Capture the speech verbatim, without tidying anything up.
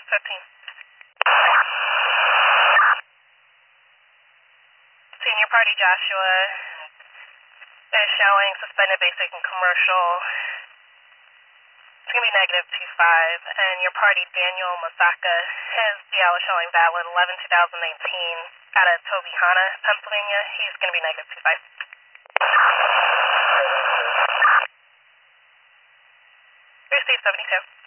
fifteen. Senior party Joshua is showing suspended basic and commercial. It's going to be negative two five. And your party Daniel Masaka, his D L is showing valid eleven two thousand eighteen out of Tobyhanna, Pennsylvania. He's going to be negative two five. Receive seventy-two.